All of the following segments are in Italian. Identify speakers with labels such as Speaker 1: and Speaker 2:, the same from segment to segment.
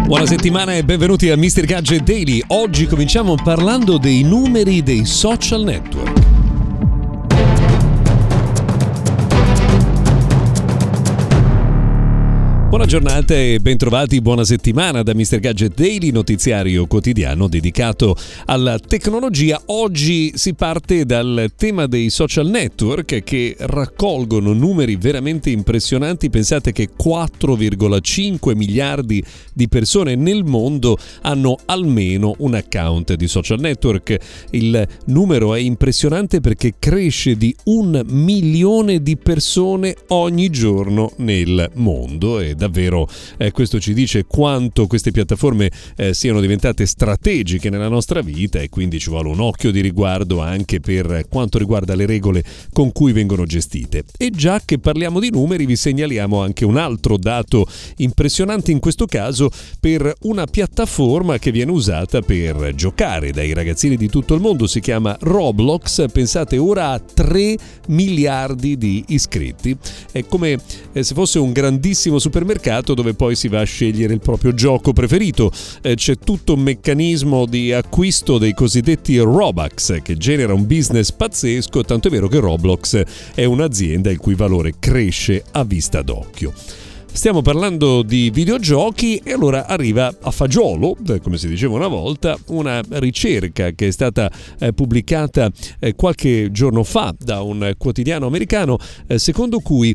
Speaker 1: Buona settimana e benvenuti a Mr. Gadget Daily. Oggi cominciamo parlando dei numeri dei social network. Buona giornata e bentrovati, buona settimana da Mr. Gadget Daily, notiziario quotidiano dedicato alla tecnologia. Oggi si parte dal tema dei social network che raccolgono numeri veramente impressionanti. Pensate che 4,5 miliardi di persone nel mondo hanno almeno un account di social network. Il numero è impressionante perché cresce di 1 milione di persone ogni giorno nel mondo e davvero questo ci dice quanto queste piattaforme siano diventate strategiche nella nostra vita, e quindi ci vuole un occhio di riguardo anche per quanto riguarda le regole con cui vengono gestite. E già che parliamo di numeri, vi segnaliamo anche un altro dato impressionante, in questo caso per una piattaforma che viene usata per giocare dai ragazzini di tutto il mondo. Si chiama Roblox. Pensate, ora ha 3 miliardi di iscritti. È come se fosse un grandissimo supermercato dove poi si va a scegliere il proprio gioco preferito. C'è tutto un meccanismo di acquisto dei cosiddetti Robux che genera un business pazzesco, tanto è vero che Roblox è un'azienda il cui valore cresce a vista d'occhio. Stiamo parlando di videogiochi e allora arriva a fagiolo, come si diceva una volta, una ricerca che è stata pubblicata qualche giorno fa da un quotidiano americano, secondo cui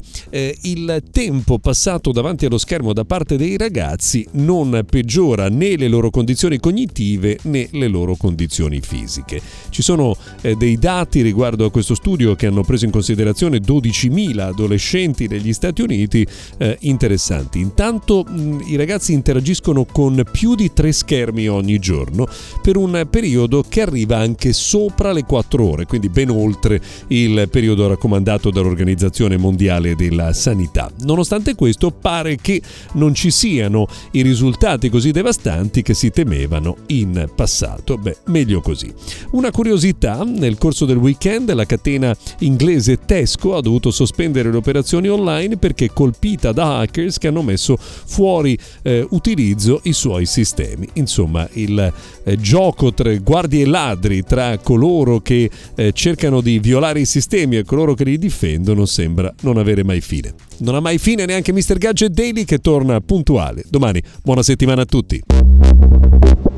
Speaker 1: il tempo passato davanti allo schermo da parte dei ragazzi non peggiora né le loro condizioni cognitive né le loro condizioni fisiche. Ci sono dei dati riguardo a questo studio che hanno preso in considerazione 12.000 adolescenti degli Stati Uniti, interessanti. Intanto i ragazzi interagiscono con più di 3 schermi ogni giorno per un periodo che arriva anche sopra le 4 ore, quindi ben oltre il periodo raccomandato dall'Organizzazione Mondiale della Sanità. Nonostante questo, pare che non ci siano i risultati così devastanti che si temevano in passato. Meglio così. Una curiosità: nel corso del weekend la catena inglese Tesco ha dovuto sospendere le operazioni online perché colpita da hacker che hanno messo fuori utilizzo i suoi sistemi. Insomma, il gioco tra guardie e ladri, tra coloro che cercano di violare i sistemi e coloro che li difendono, sembra non avere mai fine. Non ha mai fine neanche Mr. Gadget Daily, che torna puntuale domani. Buona settimana a tutti.